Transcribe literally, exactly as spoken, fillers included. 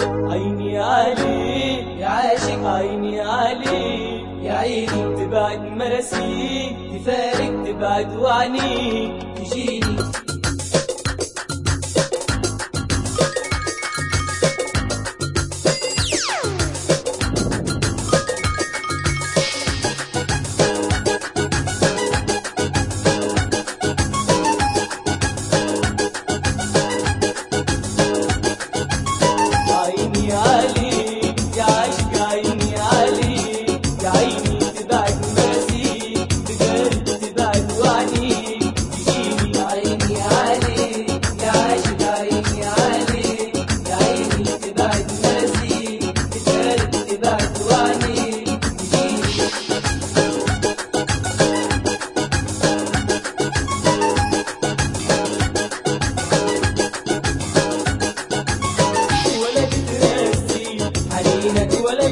عيني علي يا عاشق، عيني علي يا عيني تبعد مراسيك تفارق تبعد وعنيك تجيني. عيني علي يا عاشق عيني علي يا عيني تبعد مراسيك تفارق تبعد وعنيك تجيني. عيني علي يا عاشق، عيني علي يا عيني تبعد مراسيك تفارق تبعد وعنيك تجيني. ولا تتراسي حنينك ولا